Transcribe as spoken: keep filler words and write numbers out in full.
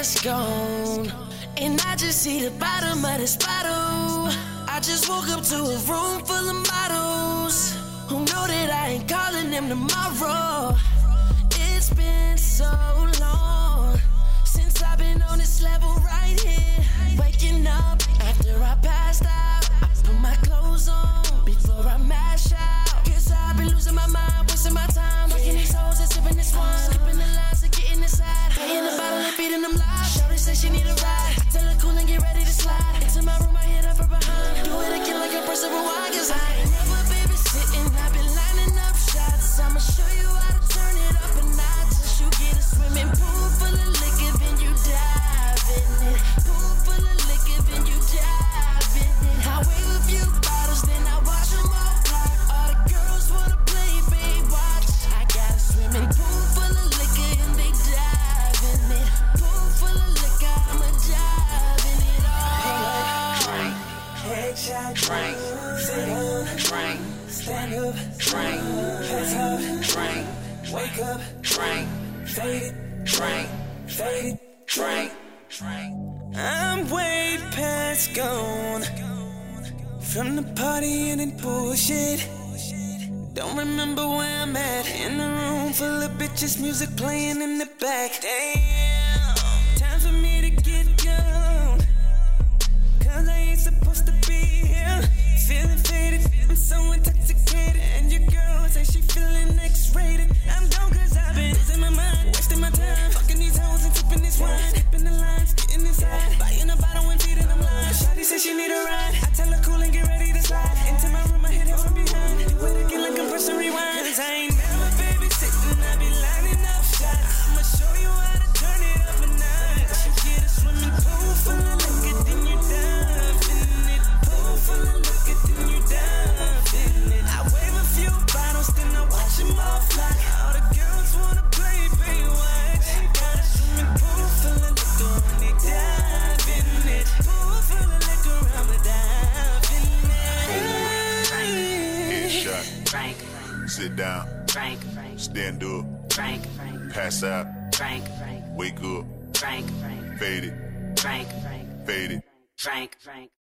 just gone, and I just see the bottom of this bottle. I just woke up to a room full of models who know that I ain't calling them tomorrow. It's been so long since I've been on this level right here. Waking up after I passed out, I put my clothes on before I mash out. Guess I've been losing my mind, wasting my time, fucking these hoes and sipping this wine, skipping the lines and getting inside, paying the bottle and feeding them lies. Shorty say she need a ride, I tell her cool and get ready to slide into my room. I hit her from behind, do it again like a person with wine. Cause I ain't never babysitting, I've been lining up shots. I'ma show you how to turn it up a notch. Since you get a swimming pool full of liquor, then you dive in it. Pool full of liquor, then you dive in it. I wave a few bottles, then I watch them all fly. All the girls wanna play, babe, watch. I got a swimming pool full of liquor and they dive in it. Pool full of liquor, I'ma dive in it all. Drink, Headshot, drink, sit down, drink, stand up, drink, pass out, drink, wake up, drink, faded, drink, faded. drink, drink. I'm way past gone from the party and the bullshit. Don't remember where I'm at. In a room full of bitches, music playing in the back. Damn, time for me to get gone, cause I ain't supposed to be here. Feeling faded, I'm so intoxicated, and your girl say she feeling X-rated. I'm down cause I've been losing my mind, wasting my time, fucking these hoes and sipping this wine, skipping the lines, getting inside, buying a bottle and feeding them lines. Shawty say she need a ride, I tell her cool and get ready to slide into my room. I hit her from behind, do it again like I'm pressing rewind. Cause I ain't never babysitting, I be lining up shots. I'ma show you how to turn it up a notch. You get a swimming pool full of liquor, then you dive in it. Pool full of liquor, then you dive in it. I wave a few bottles, then I watch them all fly. All the girls wanna play, baby, watch. Got a swimming pool full of liquor, and they dive in it. Pool full of liquor, I'ma dive in it. Headshot, Drink, sit down, drink, stand up, drink, pass out, drink, wake up, drink, faded, drink, faded. drink, drink.